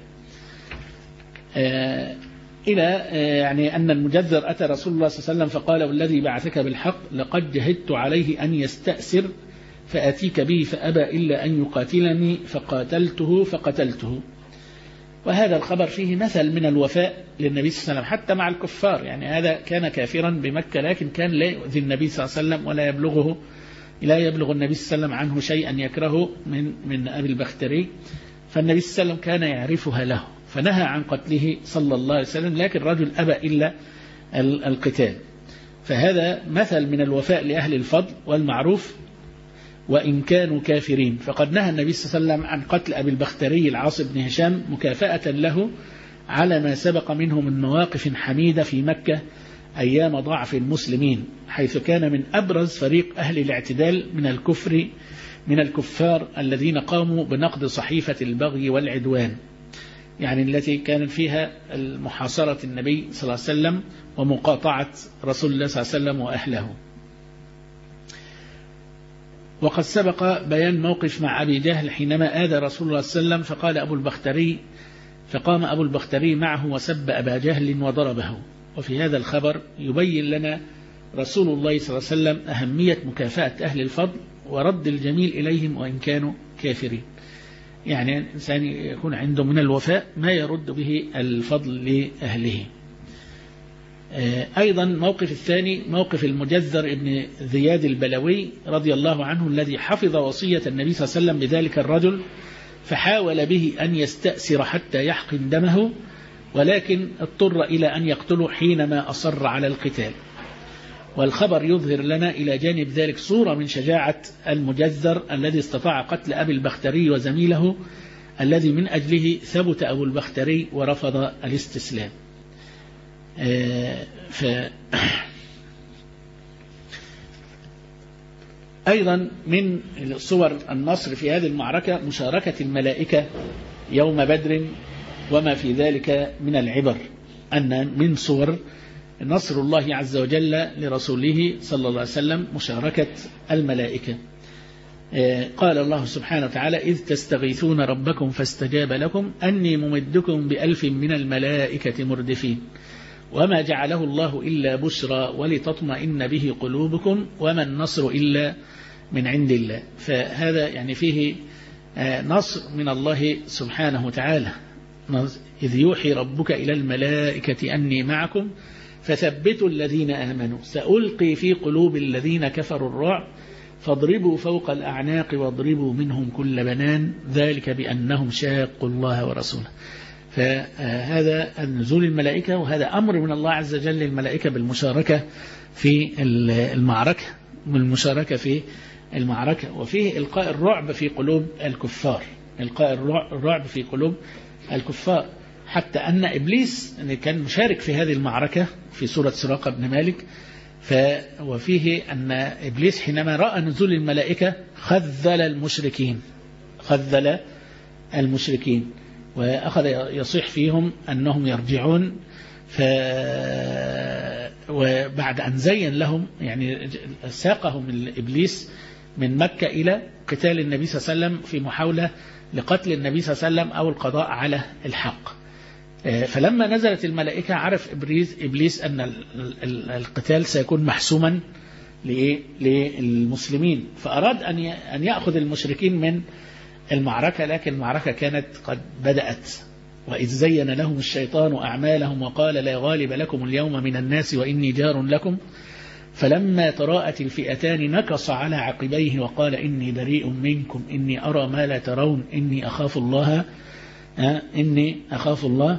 آه إلى آه يعني أن المجذر أتى رسول الله صلى الله عليه وسلم فقال: والذي بعثك بالحق لقد جهدت عليه أن يستأسر فأتيك به فأبى إلا أن يقاتلني فقاتلته فقتلته. وهذا الخبر فيه مثل من الوفاء للنبي صلى الله عليه وسلم حتى مع الكفار. يعني هذا كان كافرا بمكة لكن كان لا يؤذي النبي صلى الله عليه وسلم ولا يبلغه لا يبلغ النبي صلى الله عليه وسلم عنه شيئا يكرهه من من أبي البختري. فالنبي صلى الله عليه وسلم كان يعرفها له فنهى عن قتله صلى الله عليه وسلم، لكن الرجل أبى إلا القتال. فهذا مثل من الوفاء لأهل الفضل والمعروف وإن كانوا كافرين. فقد نهى النبي صلى الله عليه وسلم عن قتل أبي البختري العاص بن هشام مكافأة له على ما سبق منه من مواقف حميدة في مكة أيام ضعف المسلمين، حيث كان من أبرز فريق أهل الاعتدال من الكفر من الكفار الذين قاموا بنقض صحيفة البغي والعدوان، يعني التي كانت فيها محاصرة النبي صلى الله عليه وسلم ومقاطعة رسول الله صلى الله عليه وسلم وأهله. وقد سبق بيان موقف مع أبي جهل حينما آذى رسول الله صلى الله عليه وسلم، فقال أبو البختري فقام أبو البختري معه وسب أبا جهل وضربه. وفي هذا الخبر يبين لنا رسول الله صلى الله عليه وسلم أهمية مكافأة أهل الفضل ورد الجميل إليهم وإن كانوا كافرين. يعني الإنسان يكون عنده من الوفاء ما يرد به الفضل لأهله. أيضا موقف الثاني موقف المجذر ابن زياد البلوي رضي الله عنه، الذي حفظ وصية النبي صلى الله عليه وسلم بذلك الرجل فحاول به أن يستأسر حتى يحقن دمه، ولكن اضطر إلى أن يقتله حينما أصر على القتال. والخبر يظهر لنا إلى جانب ذلك صورة من شجاعة المجذر الذي استطاع قتل أبي البختري وزميله الذي من أجله ثبت أبو البختري ورفض الاستسلام. ف أيضا من صور النصر في هذه المعركة مشاركة الملائكة يوم بدر وما في ذلك من العبر، أن من صور نصر الله عز وجل لرسوله صلى الله عليه وسلم مشاركة الملائكة. قال الله سبحانه وتعالى: إذ تستغيثون ربكم فاستجاب لكم أني ممدكم بألف من الملائكة مردفين وما جعله الله إلا بشرى ولتطمئن به قلوبكم وما النصر إلا من عند الله. فهذا يعني فيه نصر من الله سبحانه وتعالى. إذ يوحي ربك إلى الملائكة أني معكم فثبتوا الذين آمنوا سألقي في قلوب الذين كفروا الرعب فاضربوا فوق الأعناق واضربوا منهم كل بنان ذلك بأنهم شاقوا الله ورسوله. فهذا نزول الملائكة، وهذا أمر من الله عز وجل للملائكة بالمشاركة في المعركة بالمشاركة في المعركة وفيه إلقاء الرعب في قلوب الكفار إلقاء الرعب في قلوب الكفار حتى أن إبليس كان مشارك في هذه المعركة في سورة سراقة بن مالك. وفيه أن إبليس حينما رأى نزول الملائكة خذل المشركين خذل المشركين وأخذ يصيح فيهم أنهم يرجعون. ف وبعد أن زين لهم يعني ساقهم إبليس من مكة إلى قتال النبي صلى الله عليه وسلم في محاولة لقتل النبي صلى الله عليه وسلم أو القضاء على الحق. فلما نزلت الملائكة عرف إبليس, إبليس أن القتال سيكون محسوما للمسلمين، فأراد أن يأخذ المشركين من المعركة، لكن المعركة كانت قد بدأت. وإذ زين لهم الشيطان أعمالهم وقال لا غالب لكم اليوم من الناس وإني جار لكم فلما تراءت الفئتان نكص على عقبيه وقال إني بريء منكم إني أرى ما لا ترون إني أخاف الله آه إني أخاف الله.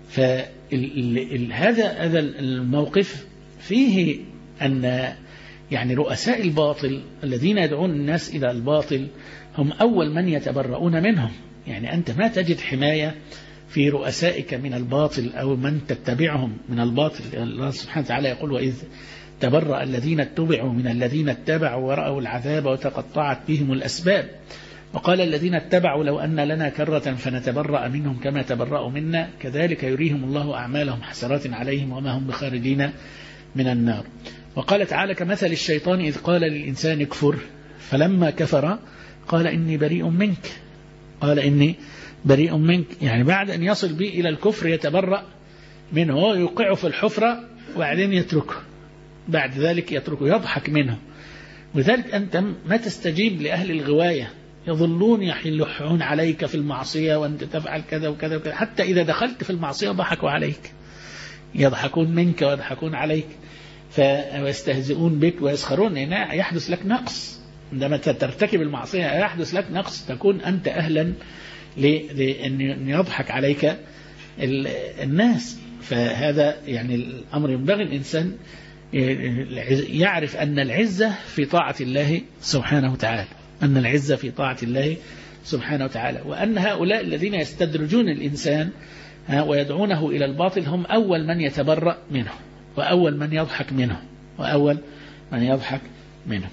فهذا هذا الموقف فيه أن يعني رؤساء الباطل الذين يدعون الناس إلى الباطل هم أول من يتبرؤون منهم. يعني أنت ما تجد حماية في رؤسائك من الباطل أو من تتبعهم من الباطل. الله سبحانه وتعالى يقول وإذ تبرأ الذين اتبعوا من الذين اتبعوا ورأوا العذاب وتقطعت بهم الأسباب وقال الذين اتبعوا لو أن لنا كرة فنتبرأ منهم كما تبرأوا منا كذلك يريهم الله أعمالهم حسرات عليهم وما هم بخارجين من النار. وقال تعالى كمثل الشيطان إذ قال للإنسان اكفر فلما كفر قال إني بريء منك قال إني بريء منك. يعني بعد أن يصل به إلى الكفر يتبرأ منه ويوقعه في الحفرة وبعدين يتركه، بعد ذلك يتركه يضحك منه. وذلك أنت ما تستجيب لأهل الغواية يظلون يحلحون عليك في المعصية وأنت تفعل كذا وكذا وكذا، حتى إذا دخلت في المعصية ضحكوا عليك، يضحكون منك ويضحكون عليك فيستهزئون بك ويسخرون. هنا يحدث لك نقص عندما ترتكب المعصية، يحدث لك نقص تكون أنت أهلا لأن يضحك عليك الناس. فهذا يعني الأمر ينبغي الإنسان يعرف أن العزة في طاعة الله سبحانه وتعالى، أن العزة في طاعة الله سبحانه وتعالى، وأن هؤلاء الذين يستدرجون الإنسان ويدعونه إلى الباطل هم أول من يتبرأ منه وأول من يضحك منه وأول من يضحك منه.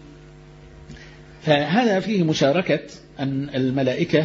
فهذا فيه مشاركة أن الملائكة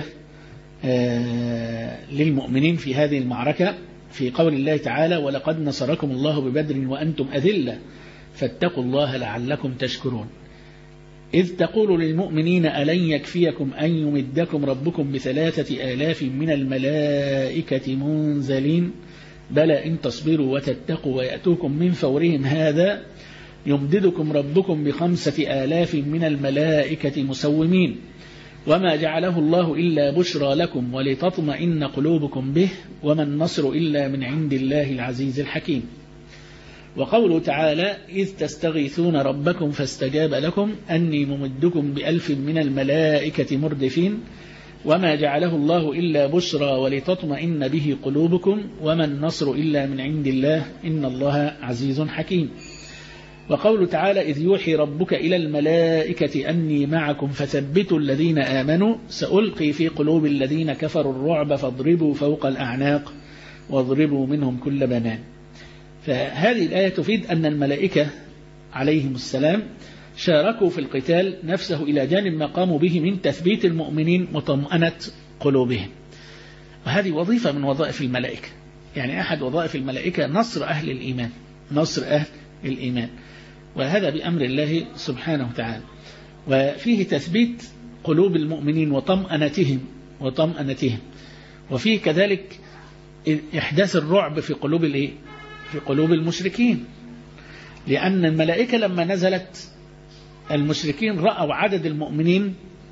للمؤمنين في هذه المعركة في قول الله تعالى ولقد نصركم الله ببدر وأنتم أذلة فاتقوا الله لعلكم تشكرون. إذ تقول للمؤمنين ألن يكفيكم أن يمدكم ربكم بثلاثة آلاف من الملائكة منزلين بلى إن تصبروا وتتقوا ويأتوكم من فورهم هذا يمددكم ربكم بخمسة آلاف من الملائكة مسومين وما جعله الله إلا بشرى لكم ولتطمئن قلوبكم به وما النصر إلا من عند الله العزيز الحكيم. وقوله تعالى إذ تستغيثون ربكم فاستجاب لكم أني ممدكم بألف من الملائكة مردفين وما جعله الله إلا بشرى ولتطمئن به قلوبكم وما النصر إلا من عند الله إن الله عزيز حكيم. وقوله تعالى إذ يوحي ربك إلى الملائكة أني معكم فثبتوا الذين آمنوا سألقي في قلوب الذين كفروا الرعب فاضربوا فوق الأعناق واضربوا منهم كل بنان. فهذه الآية تفيد أن الملائكة عليهم السلام شاركوا في القتال نفسه إلى جانب ما قاموا به من تثبيت المؤمنين وطمأنة قلوبهم. وهذه وظيفة من وظائف الملائكة، يعني أحد وظائف الملائكة نصر أهل الإيمان، نصر أهل الإيمان، وهذا بأمر الله سبحانه وتعالى. وفيه تثبيت قلوب المؤمنين وطمأنتهم وطمأنتهم وفيه كذلك إحداث الرعب في قلوب الإيه؟ في قلوب المشركين، لأن الملائكة لما نزلت المشركين رأوا عدد المؤمنين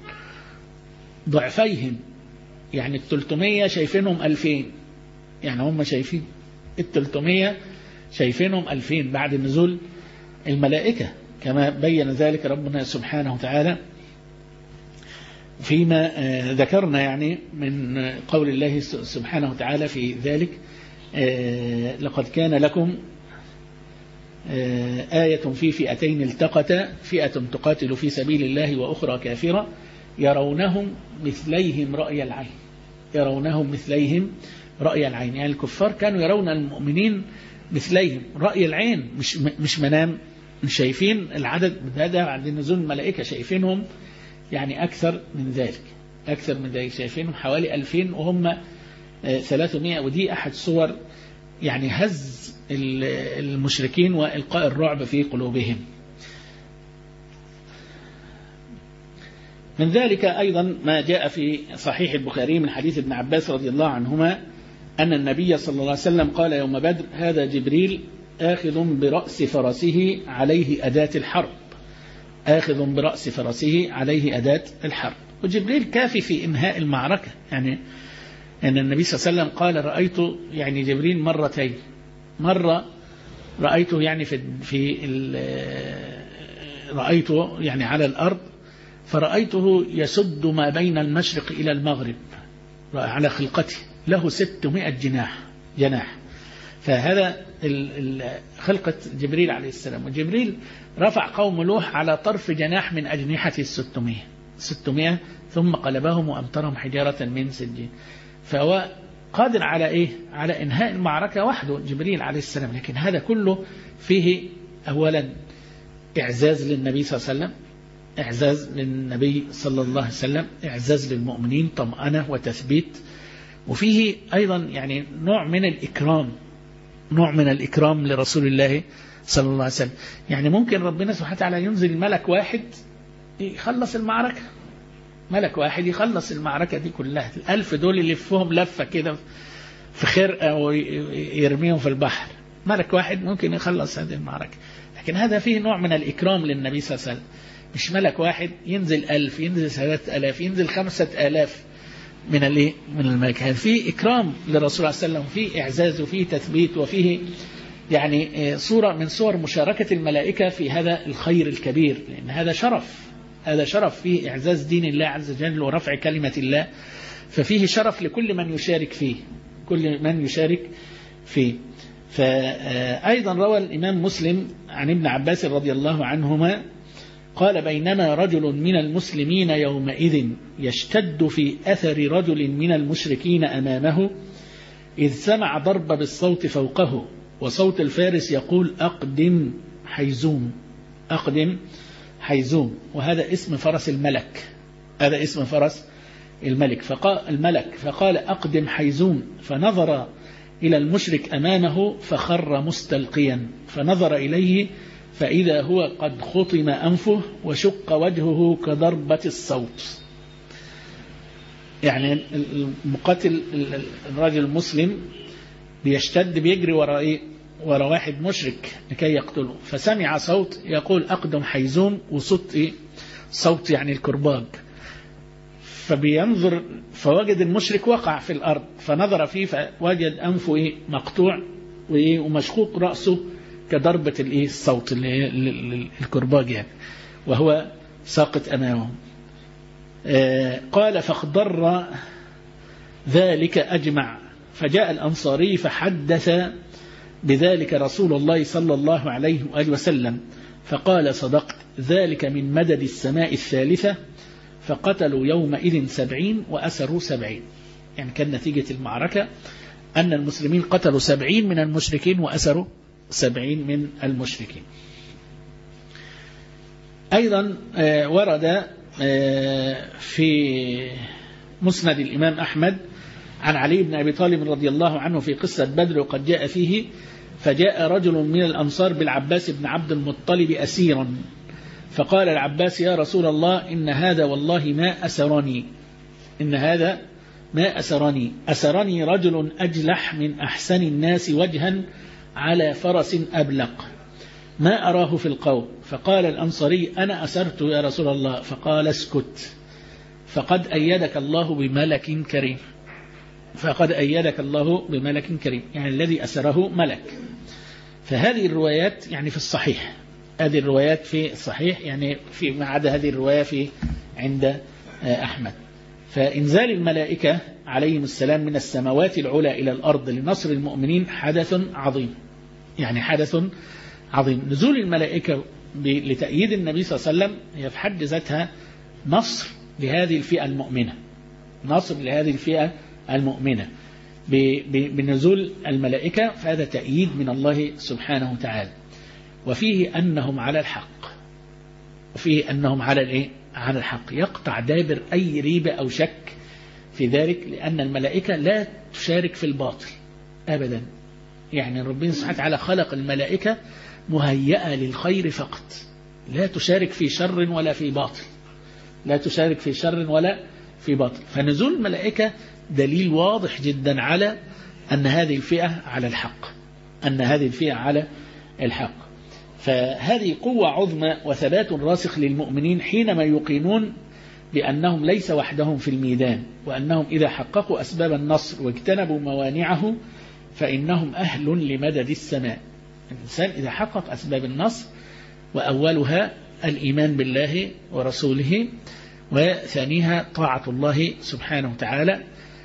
ضعفيهم، يعني التلتمية شايفينهم ألفين، يعني هم شايفين التلتمية شايفينهم ألفين بعد نزول الملائكة كما بين ذلك ربنا سبحانه وتعالى فيما ذكرنا يعني من قول الله سبحانه وتعالى في ذلك لقد كان لكم آية في فئتين التقتا فئة تقاتل في سبيل الله وأخرى كافرة يرونهم مثليهم رأي العين، يرونهم مثليهم رأي العين، يعني الكفار كانوا يرون المؤمنين مثليهم رأي العين، مش مش منام، مش شايفين العدد هذا بعد نزول الملائكة، شايفينهم يعني أكثر من ذلك، أكثر من ذلك، شايفينهم حوالي ألفين وهم ثلاثمائة. ودي أحد صور يعني هز المشركين وإلقاء الرعب في قلوبهم. من ذلك أيضا ما جاء في صحيح البخاري من حديث ابن عباس رضي الله عنهما أن النبي صلى الله عليه وسلم قال يوم بدر هذا جبريل آخذ برأس فرسه عليه أداة الحرب، آخذ برأس فرسه عليه أداة الحرب. وجبريل كافي في إنهاء المعركة. يعني أن النبي صلى الله عليه وسلم قال رأيت يعني جبريل مرتين، مرة رأيته يعني في في رأيته يعني على الأرض، فرأيته يسد ما بين المشرق إلى المغرب على خلقته، له ستمائة جناح جناح. فهذا خلقة جبريل عليه السلام. وجبريل رفع قوم نوح على طرف جناح من أجنحته الستمائة ستمائة ثم قلبهم وأمطرهم حجارة من سجين. فهو قادر على إيه؟ على إنهاء المعركة وحده جبريل عليه السلام. لكن هذا كله فيه أولا إعزاز للنبي صلى الله عليه وسلم، إعزاز للنبي صلى الله عليه وسلم، إعزاز للمؤمنين، طمأنة وتثبيت. وفيه أيضا يعني نوع من الإكرام، نوع من الإكرام لرسول الله صلى الله عليه وسلم. يعني ممكن ربنا سبحانه وتعالى ينزل ملك واحد يخلص المعركة، ملك واحد يخلص المعركة دي كلها، الألف دول يلفهم لفة كده في خرقة ويرميهم في البحر، ملك واحد ممكن يخلص هذه المعركة. لكن هذا فيه نوع من الإكرام للنبي صلى الله عليه وسلم. مش ملك واحد ينزل ألف، ينزل ثلاثة ألاف، ينزل خمسة ألاف من الايه من الملك. فيه إكرام للرسول صلى الله عليه وسلم، فيه إعزاز وفيه تثبيت، وفيه يعني صورة من صور مشاركة الملائكة في هذا الخير الكبير، لأن هذا شرف، هذا شرف فيه إعزاز دين الله عز وجل ورفع كلمة الله، ففيه شرف لكل من يشارك فيه، كل من يشارك فيه. فأيضا روى الإمام مسلم عن ابن عباس رضي الله عنهما قال بينما رجل من المسلمين يومئذ يشتد في أثر رجل من المشركين أمامه إذ سمع ضرب بالصوت فوقه وصوت الفارس يقول أقدم حيزوم، أقدم حيزوم، وهذا اسم فرس الملك، هذا اسم فرس الملك. فقال الملك فقال أقدم حيزوم، فنظر إلى المشرك أمامه فخر مستلقيا، فنظر إليه فإذا هو قد خطم أنفه وشق وجهه كضربة الصوت. يعني المقاتل الرجل المسلم بيشتد بيجري وراء إيه؟ وراء واحد مشرك لكي يقتله، فسمع صوت يقول أقدم حيزوم، وصوت إيه؟ صوت يعني الكرباج. فبينظر فوجد المشرك وقع في الأرض، فنظر فيه فوجد أنفه إيه؟ مقطوع وإيه؟ ومشقوق رأسه كضربة الإيه؟ الصوت اللي الكرباج يعني، وهو ساقط أمامه. آه قال فاخضر ذلك أجمع، فجاء الأنصاري فحدث بذلك رسول الله صلى الله عليه وآله وسلم فقال صدقت، ذلك من مدد السماء الثالثة، فقتلوا يومئذ سبعين وأسروا سبعين. يعني كان نتيجة المعركة أن المسلمين قتلوا سبعين من المشركين وأسروا سبعين من المشركين. أيضا ورد في مسند الإمام أحمد عن علي بن أبي طالب رضي الله عنه في قصة بدر وقد جاء فيه فجاء رجل من الأنصار بالعباس بن عبد المطلب أسيرا، فقال العباس يا رسول الله إن هذا والله ما أسرني، إن هذا ما أسرني، أسرني رجل أجلح من أحسن الناس وجها على فرس أبلق ما أراه في القوم. فقال الأنصاري أنا أسرت يا رسول الله، فقال اسكت فقد أيدك الله بملك كريم، فقد أيدك الله بملك كريم، يعني الذي أسره ملك. فهذه الروايات يعني في الصحيح، هذه الروايات في الصحيح، يعني في ما عدا هذه الرواية في عند أحمد. فإنزال الملائكة عليهم السلام من السماوات العلى إلى الأرض لنصر المؤمنين حدث عظيم، يعني حدث عظيم. نزول الملائكة لتأييد النبي صلى الله عليه وسلم هي في حد ذاتها نصر لهذه الفئة المؤمنة، نصر لهذه الفئة المؤمنة بنزول الملائكة، فهذا تأييد من الله سبحانه وتعالى. وفيه أنهم على الحق، وفيه أنهم على الإيه؟ على الحق، يقطع دابر أي ريبة أو شك في ذلك، لأن الملائكة لا تشارك في الباطل أبدا. يعني ربنا سبحانه وتعالى خلق الملائكة مهيئة للخير فقط، لا تشارك في شر ولا في باطل، لا تشارك في شر ولا في باطل. فنزول الملائكة دليل واضح جدا على أن هذه الفئة على الحق، أن هذه الفئة على الحق. فهذه قوة عظمى وثبات راسخ للمؤمنين حينما يقيمون بأنهم ليس وحدهم في الميدان، وأنهم إذا حققوا أسباب النصر واجتنبوا موانعه فإنهم أهل لمدد السماء. الإنسان إذا حقق أسباب النصر، وأولها الإيمان بالله ورسوله، وثانيها طاعة الله سبحانه وتعالى،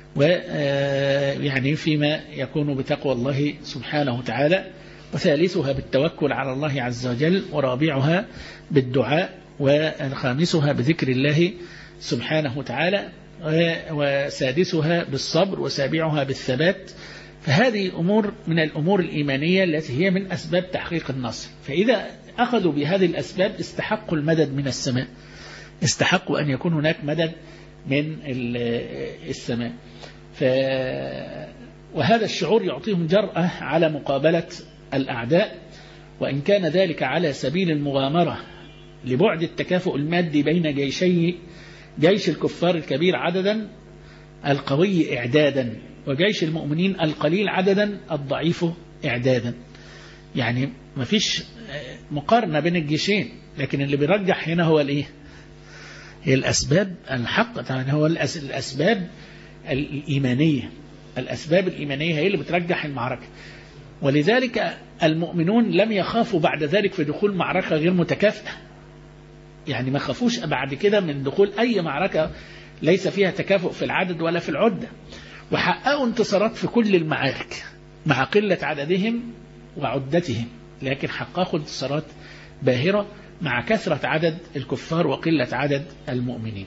ويعني فيما يكون بتقوى الله سبحانه وتعالى، وثالثها بالتوكل على الله عز وجل، ورابعها بالدعاء، وخامسها بذكر الله سبحانه وتعالى، وسادسها بالصبر، وسابعها بالثبات. فهذه أمور من الأمور الإيمانية التي هي من أسباب تحقيق النصر. فإذا أخذوا بهذه الأسباب استحقوا المدد من السماء، استحقوا أن يكون هناك مدد من السماء. ف... وهذا الشعور يعطيهم جرأة على مقابلة الأعداء، وإن كان ذلك على سبيل المغامرة لبعد التكافؤ المادي بين جيشي جيش الكفار الكبير عددا القوي إعدادا، وجيش المؤمنين القليل عددا الضعيف إعدادا. يعني ما فيش مقارنة بين الجيشين، لكن اللي بيرجح هنا هو الإيه؟ هي الأسباب الحق، طبعا هو الأسباب الإيمانية. الأسباب الإيمانية هي اللي بترجح المعركة، ولذلك المؤمنون لم يخافوا بعد ذلك في دخول معركة غير متكافئة. يعني ما خافوش بعد كده من دخول أي معركة ليس فيها تكافؤ في العدد ولا في العدة، وحققوا انتصارات في كل المعارك مع قلة عددهم وعدتهم، لكن حققوا انتصارات باهرة مع كثرة عدد الكفار وقلة عدد المؤمنين.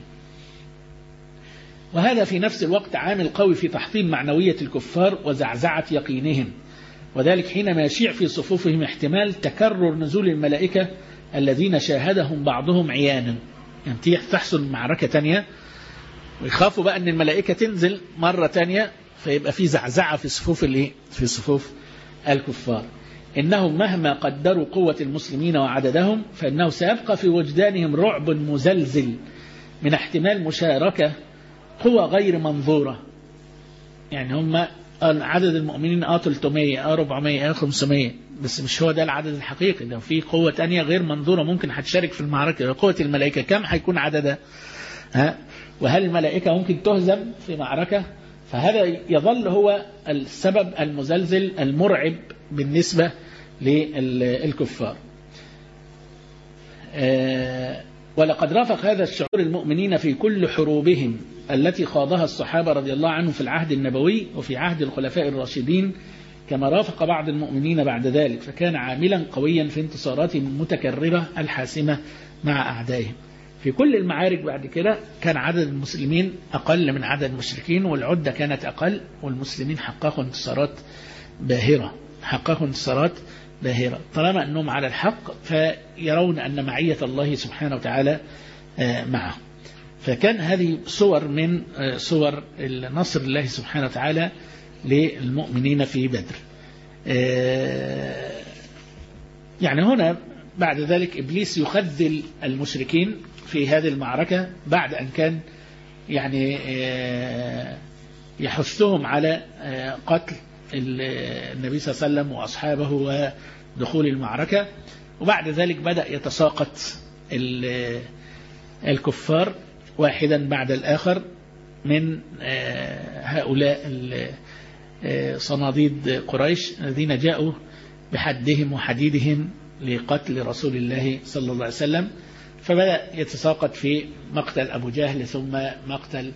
وهذا في نفس الوقت عامل قوي في تحطيم معنوية الكفار وزعزعة يقينهم، وذلك حينما يشيع في صفوفهم احتمال تكرر نزول الملائكة الذين شاهدهم بعضهم عيانا. يعني تحصل معركة تانية ويخافوا بقى أن الملائكة تنزل مرة تانية، فيبقى في زعزعة في صفوف الايه؟ في صفوف الكفار. إنهم مهما قدروا قوة المسلمين وعددهم فإنه سيبقى في وجدانهم رعب مزلزل من احتمال مشاركة قوة غير منظورة. يعني هم عدد المؤمنين اه ثلاثمية اه أربعمية اه خمسمية، بس مش هو ده العدد الحقيقي، ده في قوة تانية غير منظورة ممكن هتشارك في المعركة. قوة الملائكة كم هيكون عددها؟ ها؟ وهل الملائكة ممكن تهزم في معركة؟ فهذا يظل هو السبب المزلزل المرعب بالنسبة للكفار. ولقد رافق هذا الشعور المؤمنين في كل حروبهم التي خاضها الصحابة رضي الله عنهم في العهد النبوي وفي عهد الخلفاء الراشدين، كما رافق بعض المؤمنين بعد ذلك، فكان عاملا قويا في انتصاراتهم المتكررة الحاسمة مع أعدائهم. في كل المعارك بعد كده كان عدد المسلمين أقل من عدد المشركين، والعدة كانت أقل، والمسلمين حققوا انتصارات باهرة حققوا انتصارات باهرة طالما أنهم على الحق، فيرون أن معية الله سبحانه وتعالى معهم. فكان هذه صور من صور نصر الله سبحانه وتعالى للمؤمنين في بدر. يعني هنا بعد ذلك إبليس يخذل المشركين في هذه المعركة بعد أن كان يعني يحثهم على قتل النبي صلى الله عليه وسلم وأصحابه ودخول المعركة، وبعد ذلك بدأ يتساقط الكفار واحدا بعد الآخر من هؤلاء صناديد قريش الذين جاءوا بحدهم وحديدهم لقتل رسول الله صلى الله عليه وسلم. فبدأ يتساقط في مقتل أبو جهل ثم مقتل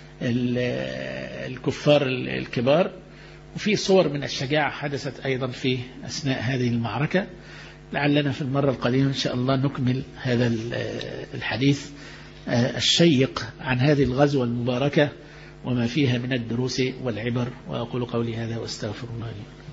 الكفار الكبار. وفي صور من الشجاعة حدثت أيضا في أثناء هذه المعركة. لعلنا في المرة القادمة إن شاء الله نكمل هذا الحديث الشيق عن هذه الغزوة المباركة وما فيها من الدروس والعبر. وأقول قولي هذا واستغفر الله لي.